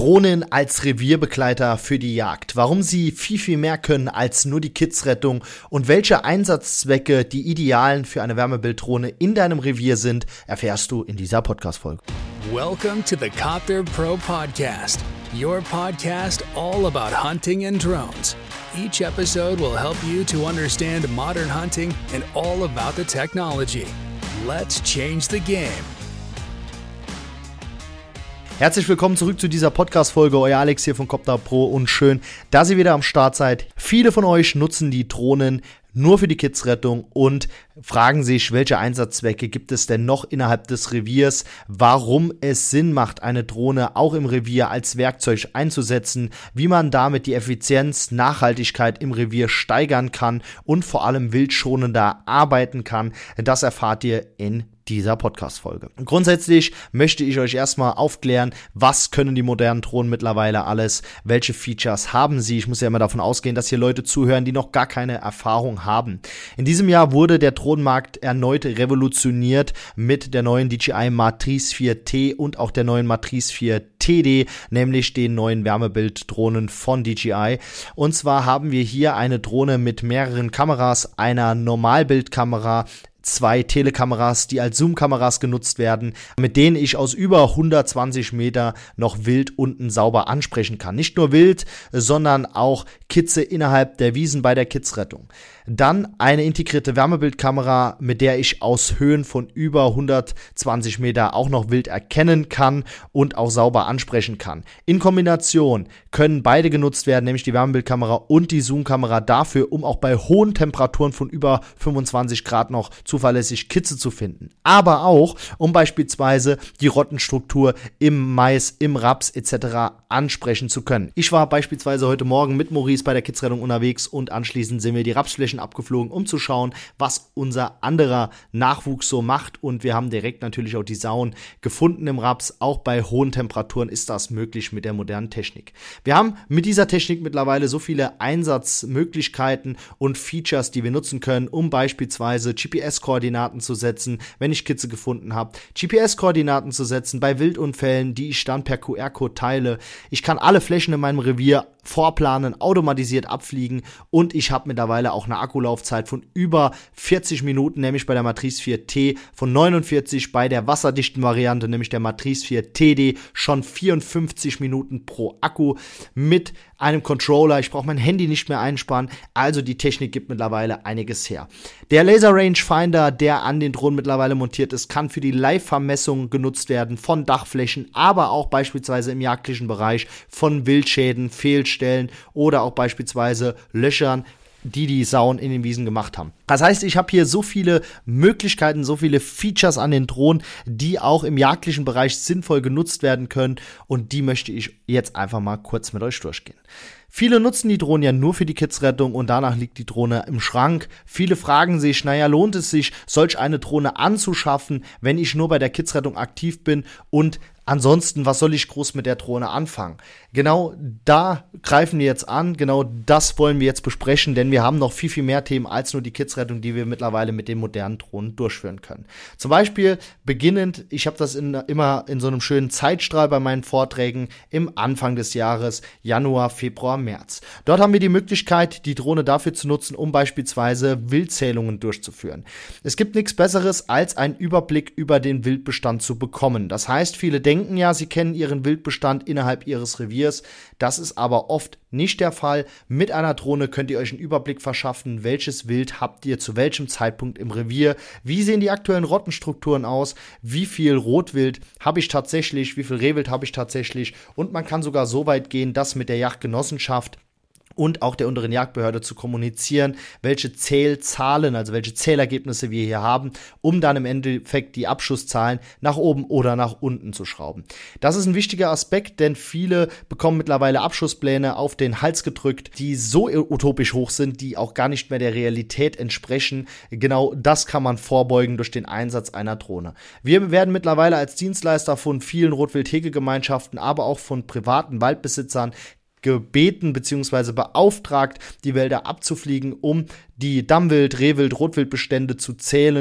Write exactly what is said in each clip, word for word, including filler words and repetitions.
Drohnen als Revierbegleiter für die Jagd. Warum sie viel, viel mehr können als nur die Kidsrettung und welche Einsatzzwecke die idealen für eine Wärmebilddrohne in deinem Revier sind, erfährst du in dieser Podcast-Folge. Welcome to the Copter Pro Podcast, your podcast all about hunting and drones. Each episode will help you to understand modern hunting and all about the technology. Let's change the game. Herzlich willkommen zurück zu dieser Podcast-Folge. Euer Alex hier von Copter Pro und schön, dass ihr wieder am Start seid. Viele von euch nutzen die Drohnen nur für die Kidsrettung und fragen sich, welche Einsatzzwecke gibt es denn noch innerhalb des Reviers, warum es Sinn macht, eine Drohne auch im Revier als Werkzeug einzusetzen, wie man damit die Effizienz, Nachhaltigkeit im Revier steigern kann und vor allem wildschonender arbeiten kann. Das erfahrt ihr in dieser Podcast-Folge. Grundsätzlich möchte ich euch erstmal aufklären, was können die modernen Drohnen mittlerweile alles, welche Features haben sie. Ich muss ja immer davon ausgehen, dass hier Leute zuhören, die noch gar keine Erfahrung haben. In diesem Jahr wurde der Drohnenmarkt erneut revolutioniert mit der neuen D J I Matrice vier T und auch der neuen Matrice vier T D, nämlich den neuen Wärmebilddrohnen von D J I. Und zwar haben wir hier eine Drohne mit mehreren Kameras, einer Normalbildkamera, zwei Telekameras, die als Zoom-Kameras genutzt werden, mit denen ich aus über hundertzwanzig Meter noch Wild unten sauber ansprechen kann. Nicht nur Wild, sondern auch Kitze innerhalb der Wiesen bei der Kidsrettung. Dann eine integrierte Wärmebildkamera, mit der ich aus Höhen von über hundertzwanzig Meter auch noch Wild erkennen kann und auch sauber ansprechen kann. In Kombination können beide genutzt werden, nämlich die Wärmebildkamera und die Zoom-Kamera dafür, um auch bei hohen Temperaturen von über fünfundzwanzig Grad noch zuverlässig Kitze zu finden. Aber auch, um beispielsweise die Rottenstruktur im Mais, im Raps et cetera ansprechen zu können. Ich war beispielsweise heute Morgen mit Maurice bei der Kidsrettung unterwegs und anschließend sind wir die Rapsflächen abgeflogen, um zu schauen, was unser anderer Nachwuchs so macht, und wir haben direkt natürlich auch die Sauen gefunden im Raps. Auch bei hohen Temperaturen ist das möglich mit der modernen Technik. Wir haben mit dieser Technik mittlerweile so viele Einsatzmöglichkeiten und Features, die wir nutzen können, um beispielsweise G P S-Koordinaten zu setzen, wenn ich Kitze gefunden habe, G P S-Koordinaten zu setzen bei Wildunfällen, die ich dann per Q R-Code teile. Ich kann alle Flächen in meinem Revier vorplanen, automatisiert abfliegen, und ich habe mittlerweile auch eine Akkulaufzeit von über vierzig Minuten, nämlich bei der Matrice vier T, von neunundvierzig bei der wasserdichten Variante, nämlich der Matrice vier T D, schon vierundfünfzig Minuten pro Akku mit einem Controller. Ich brauche mein Handy nicht mehr einsparen, also die Technik gibt mittlerweile einiges her. Der Laser Rangefinder, der an den Drohnen mittlerweile montiert ist, kann für die Live-Vermessung genutzt werden von Dachflächen, aber auch beispielsweise im jagdlichen Bereich von Wildschäden, Fehlstellen oder auch beispielsweise Löchern, die die Sauen in den Wiesen gemacht haben. Das heißt, ich habe hier so viele Möglichkeiten, so viele Features an den Drohnen, die auch im jagdlichen Bereich sinnvoll genutzt werden können, und die möchte ich jetzt einfach mal kurz mit euch durchgehen. Viele nutzen die Drohnen ja nur für die Kidsrettung und danach liegt die Drohne im Schrank. Viele fragen sich, naja, lohnt es sich, solch eine Drohne anzuschaffen, wenn ich nur bei der Kidsrettung aktiv bin, und ansonsten, was soll ich groß mit der Drohne anfangen? Genau da greifen wir jetzt an, genau das wollen wir jetzt besprechen, denn wir haben noch viel, viel mehr Themen als nur die Kidsrettung, die wir mittlerweile mit den modernen Drohnen durchführen können. Zum Beispiel beginnend, ich habe das in, immer in so einem schönen Zeitstrahl bei meinen Vorträgen im Anfang des Jahres, Januar, Februar, März. Dort haben wir die Möglichkeit, die Drohne dafür zu nutzen, um beispielsweise Wildzählungen durchzuführen. Es gibt nichts Besseres, als einen Überblick über den Wildbestand zu bekommen. Das heißt, viele denken ja, sie kennen ihren Wildbestand innerhalb ihres Reviers. Das ist aber oft nicht der Fall. Mit einer Drohne könnt ihr euch einen Überblick verschaffen, welches Wild habt ihr zu welchem Zeitpunkt im Revier, wie sehen die aktuellen Rottenstrukturen aus, wie viel Rotwild habe ich tatsächlich, wie viel Rehwild habe ich tatsächlich, und man kann sogar so weit gehen, dass mit der Jagdgenossenschaft und auch der unteren Jagdbehörde zu kommunizieren, welche Zählzahlen, also welche Zählergebnisse wir hier haben, um dann im Endeffekt die Abschusszahlen nach oben oder nach unten zu schrauben. Das ist ein wichtiger Aspekt, denn viele bekommen mittlerweile Abschusspläne auf den Hals gedrückt, die so utopisch hoch sind, die auch gar nicht mehr der Realität entsprechen. Genau das kann man vorbeugen durch den Einsatz einer Drohne. Wir werden mittlerweile als Dienstleister von vielen Rotwild-Hegegemeinschaften, aber auch von privaten Waldbesitzern gebeten bzw. beauftragt, die Wälder abzufliegen, um die Dammwild-, Rehwild-, Rotwildbestände zu zählen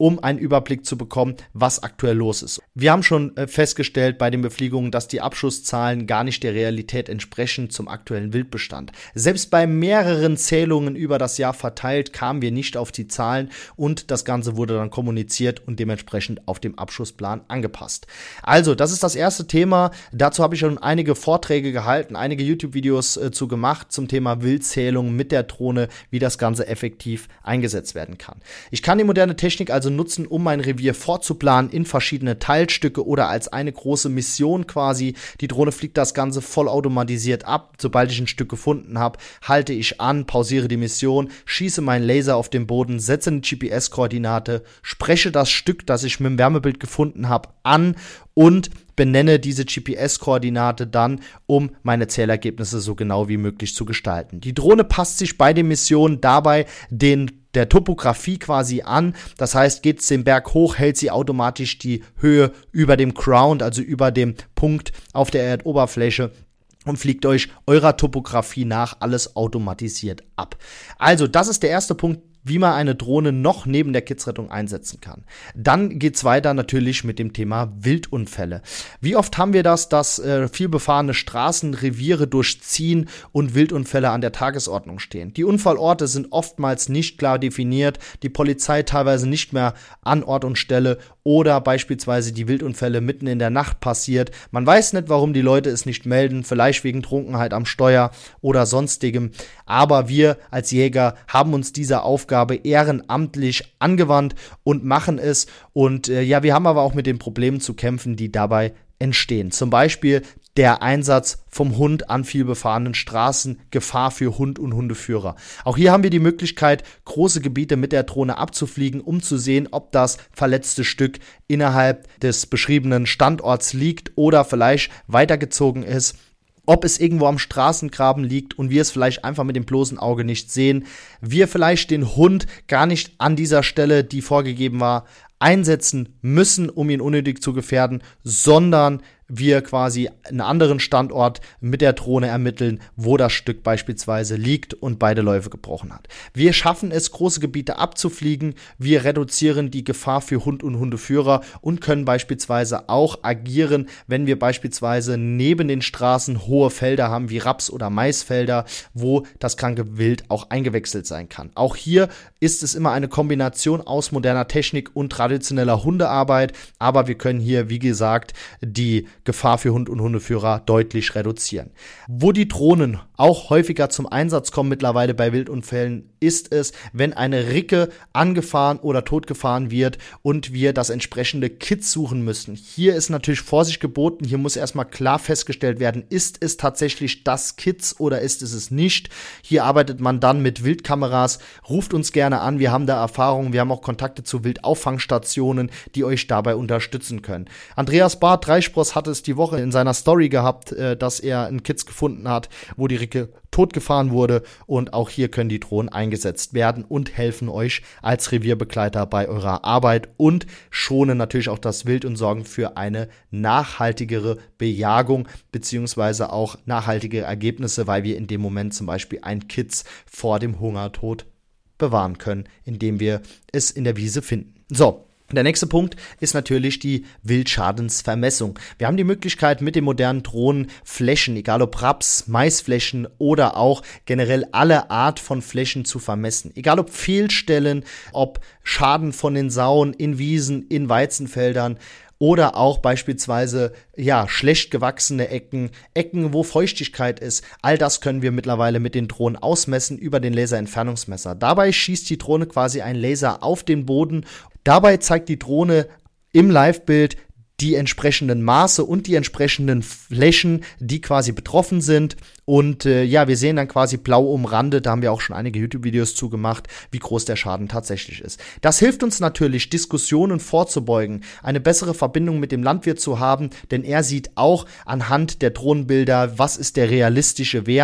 um einen Überblick zu bekommen, was aktuell los ist. Wir haben schon äh, festgestellt bei den Befliegungen, dass die Abschusszahlen gar nicht der Realität entsprechen zum aktuellen Wildbestand. Selbst bei mehreren Zählungen über das Jahr verteilt kamen wir nicht auf die Zahlen und das Ganze wurde dann kommuniziert und dementsprechend auf dem Abschussplan angepasst. Also, das ist das erste Thema. Dazu habe ich schon einige Vorträge gehalten, einige YouTube-Videos äh, zu gemacht zum Thema Wildzählung mit der Drohne, wie das Ganze effektiv eingesetzt werden kann. Ich kann die moderne Technik also nutzen, um mein Revier vorzuplanen in verschiedene Teilstücke oder als eine große Mission quasi. Die Drohne fliegt das Ganze vollautomatisiert ab. Sobald ich ein Stück gefunden habe, halte ich an, pausiere die Mission, schieße meinen Laser auf den Boden, setze eine G P S-Koordinate, spreche das Stück, das ich mit dem Wärmebild gefunden habe, an und benenne diese G P S-Koordinate dann, um meine Zählergebnisse so genau wie möglich zu gestalten. Die Drohne passt sich bei den Missionen dabei den der Topografie quasi an. Das heißt, geht es den Berg hoch, hält sie automatisch die Höhe über dem Ground, also über dem Punkt auf der Erdoberfläche, und fliegt euch eurer Topografie nach alles automatisiert ab. Also, das ist der erste Punkt, wie man eine Drohne noch neben der Kidsrettung einsetzen kann. Dann geht's weiter natürlich mit dem Thema Wildunfälle. Wie oft haben wir das, dass äh, vielbefahrene Straßen Reviere durchziehen und Wildunfälle an der Tagesordnung stehen? Die Unfallorte sind oftmals nicht klar definiert, die Polizei teilweise nicht mehr an Ort und Stelle oder beispielsweise die Wildunfälle mitten in der Nacht passiert. Man weiß nicht, warum die Leute es nicht melden, vielleicht wegen Trunkenheit am Steuer oder sonstigem. Aber wir als Jäger haben uns diese Aufgabe ehrenamtlich angewandt und machen es. Und äh, ja, wir haben aber auch mit den Problemen zu kämpfen, die dabei entstehen. Zum Beispiel der Einsatz vom Hund an vielbefahrenen Straßen, Gefahr für Hund und Hundeführer. Auch hier haben wir die Möglichkeit, große Gebiete mit der Drohne abzufliegen, um zu sehen, ob das verletzte Stück innerhalb des beschriebenen Standorts liegt oder vielleicht weitergezogen ist, ob es irgendwo am Straßengraben liegt und wir es vielleicht einfach mit dem bloßen Auge nicht sehen, wir vielleicht den Hund gar nicht an dieser Stelle, die vorgegeben war, einsetzen müssen, um ihn unnötig zu gefährden, sondern wir quasi einen anderen Standort mit der Drohne ermitteln, wo das Stück beispielsweise liegt und beide Läufe gebrochen hat. Wir schaffen es, große Gebiete abzufliegen, wir reduzieren die Gefahr für Hund und Hundeführer und können beispielsweise auch agieren, wenn wir beispielsweise neben den Straßen hohe Felder haben, wie Raps- oder Maisfelder, wo das kranke Wild auch eingewechselt sein kann. Auch hier ist es immer eine Kombination aus moderner Technik und traditioneller Hundearbeit, aber wir können hier, wie gesagt, die Gefahr für Hund und Hundeführer deutlich reduzieren. Wo die Drohnen auch häufiger zum Einsatz kommen mittlerweile bei Wildunfällen, ist es, wenn eine Ricke angefahren oder totgefahren wird und wir das entsprechende Kit suchen müssen. Hier ist natürlich Vorsicht geboten, hier muss erstmal klar festgestellt werden, ist es tatsächlich das Kit oder ist es es nicht. Hier arbeitet man dann mit Wildkameras, ruft uns gerne an, wir haben da Erfahrung, wir haben auch Kontakte zu Wildauffangstationen, die euch dabei unterstützen können. Andreas Barth, Dreispros, hat es die Woche in seiner Story gehabt, dass er einen Kit gefunden hat, wo die Ricke totgefahren wurde, und auch hier können die Drohnen eingesetzt werden und helfen euch als Revierbegleiter bei eurer Arbeit und schonen natürlich auch das Wild und sorgen für eine nachhaltigere Bejagung beziehungsweise auch nachhaltige Ergebnisse, weil wir in dem Moment zum Beispiel ein Kitz vor dem Hungertod bewahren können, indem wir es in der Wiese finden. So. Der nächste Punkt ist natürlich die Wildschadensvermessung. Wir haben die Möglichkeit, mit den modernen Drohnen Flächen, egal ob Raps, Maisflächen oder auch generell alle Art von Flächen zu vermessen. Egal ob Fehlstellen, ob Schaden von den Sauen in Wiesen, in Weizenfeldern oder auch beispielsweise ja schlecht gewachsene Ecken, Ecken, wo Feuchtigkeit ist. All das können wir mittlerweile mit den Drohnen ausmessen über den Laserentfernungsmesser. Dabei schießt die Drohne quasi ein Laser auf den Boden. Dabei zeigt die Drohne im Live-Bild die entsprechenden Maße und die entsprechenden Flächen, die quasi betroffen sind. Und äh, ja, wir sehen dann quasi blau umrandet, da haben wir auch schon einige YouTube-Videos zu gemacht, wie groß der Schaden tatsächlich ist. Das hilft uns natürlich, Diskussionen vorzubeugen, eine bessere Verbindung mit dem Landwirt zu haben, denn er sieht auch anhand der Drohnenbilder, was ist der realistische Wert.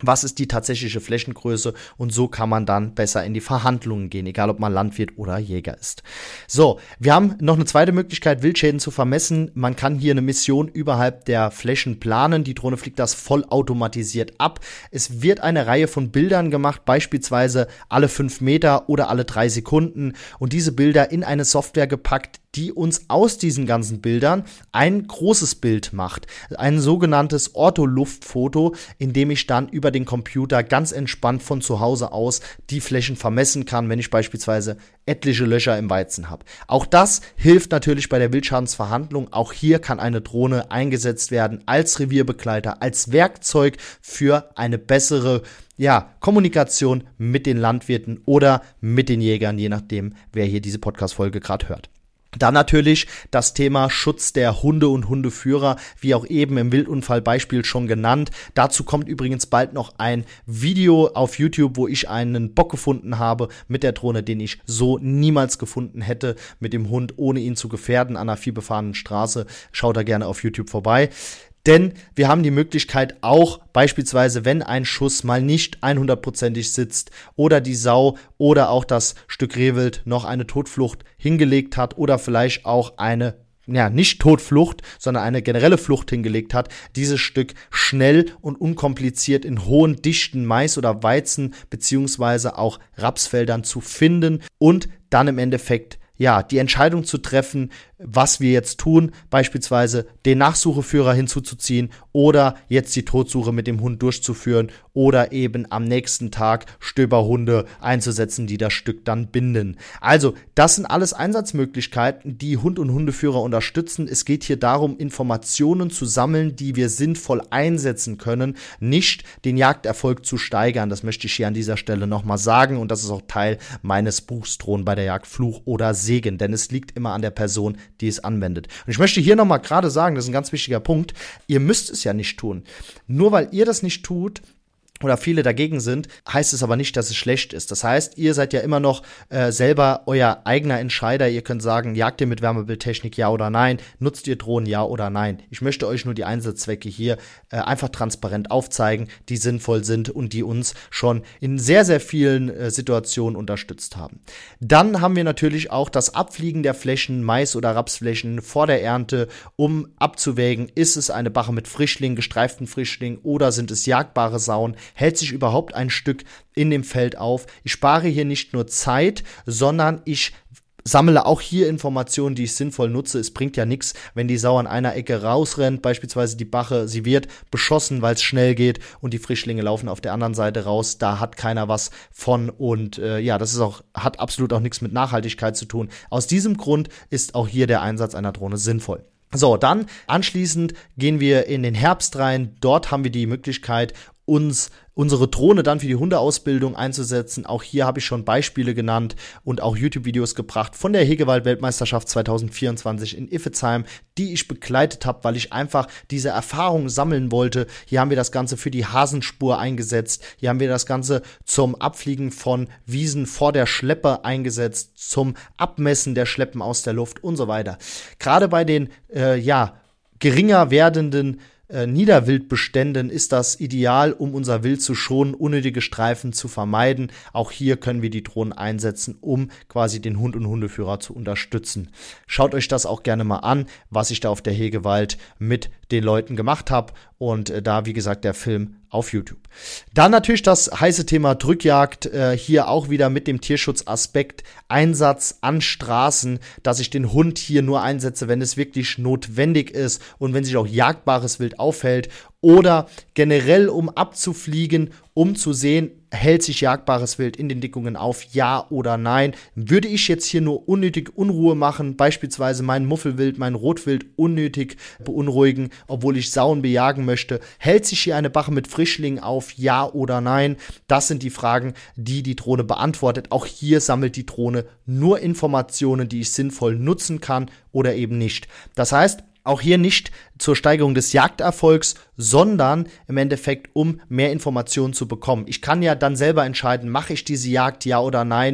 was ist die tatsächliche Flächengröße, und so kann man dann besser in die Verhandlungen gehen, egal ob man Landwirt oder Jäger ist. So, wir haben noch eine zweite Möglichkeit, Wildschäden zu vermessen. Man kann hier eine Mission überhalb der Flächen planen. Die Drohne fliegt das vollautomatisiert ab. Es wird eine Reihe von Bildern gemacht, beispielsweise alle fünf Meter oder alle drei Sekunden, und diese Bilder in eine Software gepackt, die uns aus diesen ganzen Bildern ein großes Bild macht. Ein sogenanntes Ortholuftfoto, in dem ich dann über den Computer ganz entspannt von zu Hause aus die Flächen vermessen kann, wenn ich beispielsweise etliche Löcher im Weizen habe. Auch das hilft natürlich bei der Wildschadensverhandlung. Auch hier kann eine Drohne eingesetzt werden als Revierbegleiter, als Werkzeug für eine bessere ja, Kommunikation mit den Landwirten oder mit den Jägern, je nachdem, wer hier diese Podcast-Folge gerade hört. Dann natürlich das Thema Schutz der Hunde und Hundeführer, wie auch eben im Wildunfallbeispiel schon genannt. Dazu kommt übrigens bald noch ein Video auf YouTube, wo ich einen Bock gefunden habe mit der Drohne, den ich so niemals gefunden hätte, mit dem Hund, ohne ihn zu gefährden, an einer vielbefahrenen Straße. Schaut da gerne auf YouTube vorbei. Denn wir haben die Möglichkeit auch, beispielsweise, wenn ein Schuss mal nicht hundertprozentig sitzt oder die Sau oder auch das Stück Rehwild noch eine Totflucht hingelegt hat oder vielleicht auch eine, ja, nicht Totflucht, sondern eine generelle Flucht hingelegt hat, dieses Stück schnell und unkompliziert in hohen, dichten Mais- oder Weizen- beziehungsweise auch Rapsfeldern zu finden und dann im Endeffekt ja, die Entscheidung zu treffen, was wir jetzt tun, beispielsweise den Nachsucheführer hinzuzuziehen oder jetzt die Totsuche mit dem Hund durchzuführen oder eben am nächsten Tag Stöberhunde einzusetzen, die das Stück dann binden. Also, das sind alles Einsatzmöglichkeiten, die Hund- und Hundeführer unterstützen. Es geht hier darum, Informationen zu sammeln, die wir sinnvoll einsetzen können, nicht den Jagderfolg zu steigern. Das möchte ich hier an dieser Stelle nochmal sagen, und das ist auch Teil meines Buchs Drohnen bei der Jagd, Fluch oder Segen, denn es liegt immer an der Person, die es anwendet. Und ich möchte hier nochmal gerade sagen, das ist ein ganz wichtiger Punkt, ihr müsst es ja nicht tun. Nur weil ihr das nicht tut, oder viele dagegen sind, heißt es aber nicht, dass es schlecht ist. Das heißt, ihr seid ja immer noch äh, selber euer eigener Entscheider. Ihr könnt sagen, jagt ihr mit Wärmebildtechnik, ja oder nein? Nutzt ihr Drohnen, ja oder nein? Ich möchte euch nur die Einsatzzwecke hier äh, einfach transparent aufzeigen, die sinnvoll sind und die uns schon in sehr, sehr vielen äh, Situationen unterstützt haben. Dann haben wir natürlich auch das Abfliegen der Flächen, Mais- oder Rapsflächen vor der Ernte, um abzuwägen, ist es eine Bache mit Frischling, gestreiften Frischling oder sind es jagbare Sauen? Hält sich überhaupt ein Stück in dem Feld auf? Ich spare hier nicht nur Zeit, sondern ich sammle auch hier Informationen, die ich sinnvoll nutze. Es bringt ja nichts, wenn die Sau an einer Ecke rausrennt, beispielsweise die Bache, sie wird beschossen, weil es schnell geht und die Frischlinge laufen auf der anderen Seite raus. Da hat keiner was von und äh, ja, das ist auch, hat absolut auch nichts mit Nachhaltigkeit zu tun. Aus diesem Grund ist auch hier der Einsatz einer Drohne sinnvoll. So, dann anschließend gehen wir in den Herbst rein. Dort haben wir die Möglichkeit, uns unsere Drohne dann für die Hundeausbildung einzusetzen. Auch hier habe ich schon Beispiele genannt und auch YouTube-Videos gebracht von der Hegewald-Weltmeisterschaft zwanzig vierundzwanzig in Iffezheim, die ich begleitet habe, weil ich einfach diese Erfahrung sammeln wollte. Hier haben wir das Ganze für die Hasenspur eingesetzt. Hier haben wir das Ganze zum Abfliegen von Wiesen vor der Schleppe eingesetzt, zum Abmessen der Schleppen aus der Luft und so weiter. Gerade bei den, äh, ja, geringer werdenden Äh, Niederwildbeständen ist das ideal, um unser Wild zu schonen, unnötige Streifen zu vermeiden. Auch hier können wir die Drohnen einsetzen, um quasi den Hund und Hundeführer zu unterstützen. Schaut euch das auch gerne mal an, was ich da auf der Hegewald mit den Leuten gemacht habe. Und äh, da, wie gesagt, der Film auf YouTube. Dann natürlich das heiße Thema Drückjagd, äh, hier auch wieder mit dem Tierschutzaspekt, Einsatz an Straßen, dass ich den Hund hier nur einsetze, wenn es wirklich notwendig ist und wenn sich auch jagbares Wild aufhält oder generell um abzufliegen, um zu sehen, hält sich jagbares Wild in den Dickungen auf, ja oder nein. Würde ich jetzt hier nur unnötig Unruhe machen, beispielsweise mein Muffelwild, mein Rotwild unnötig beunruhigen, obwohl ich Sauen bejagen möchte, hält sich hier eine Bache mit Frischlingen auf, ja oder nein? Das sind die Fragen, die die Drohne beantwortet. Auch hier sammelt die Drohne nur Informationen, die ich sinnvoll nutzen kann oder eben nicht. Das heißt, auch hier nicht zur Steigerung des Jagderfolgs, sondern im Endeffekt, um mehr Informationen zu bekommen. Ich kann ja dann selber entscheiden, mache ich diese Jagd, ja oder nein,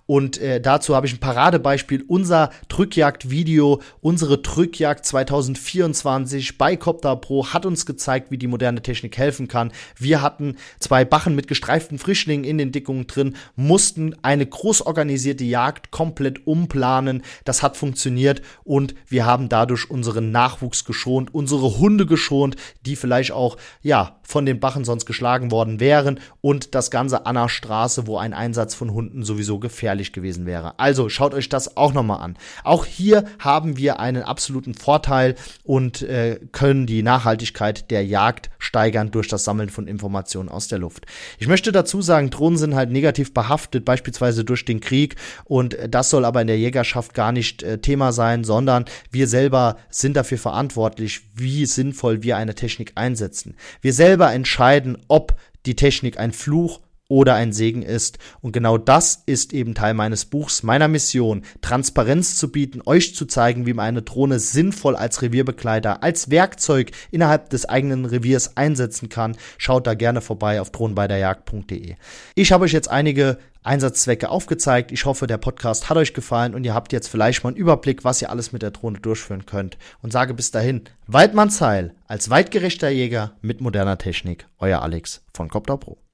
Und äh, dazu habe ich ein Paradebeispiel, unser Drückjagd-Video, unsere Drückjagd zwanzig vierundzwanzig bei Copter Pro hat uns gezeigt, wie die moderne Technik helfen kann. Wir hatten zwei Bachen mit gestreiften Frischlingen in den Dickungen drin, mussten eine groß organisierte Jagd komplett umplanen. Das hat funktioniert und wir haben dadurch unseren Nachwuchs geschont, unsere Hunde geschont, die vielleicht auch ja von den Bachen sonst geschlagen worden wären und das Ganze an der Straße, wo ein Einsatz von Hunden sowieso gefährlich gewesen wäre. Also schaut euch das auch nochmal an. Auch hier haben wir einen absoluten Vorteil und äh, können die Nachhaltigkeit der Jagd steigern durch das Sammeln von Informationen aus der Luft. Ich möchte dazu sagen, Drohnen sind halt negativ behaftet, beispielsweise durch den Krieg, und das soll aber in der Jägerschaft gar nicht äh, Thema sein, sondern wir selber sind dafür verantwortlich, wie sinnvoll wir eine Technik einsetzen. Wir selber entscheiden, ob die Technik ein Fluch oder ein Segen ist. Und genau das ist eben Teil meines Buchs, meiner Mission, Transparenz zu bieten, euch zu zeigen, wie man eine Drohne sinnvoll als Revierbegleiter, als Werkzeug innerhalb des eigenen Reviers einsetzen kann. Schaut da gerne vorbei auf drohnenbeiderjagd punkt de. Ich habe euch jetzt einige Einsatzzwecke aufgezeigt. Ich hoffe, der Podcast hat euch gefallen und ihr habt jetzt vielleicht mal einen Überblick, was ihr alles mit der Drohne durchführen könnt. Und sage bis dahin, Weidmanns Heil als weitgerechter Jäger mit moderner Technik. Euer Alex von Copter Pro.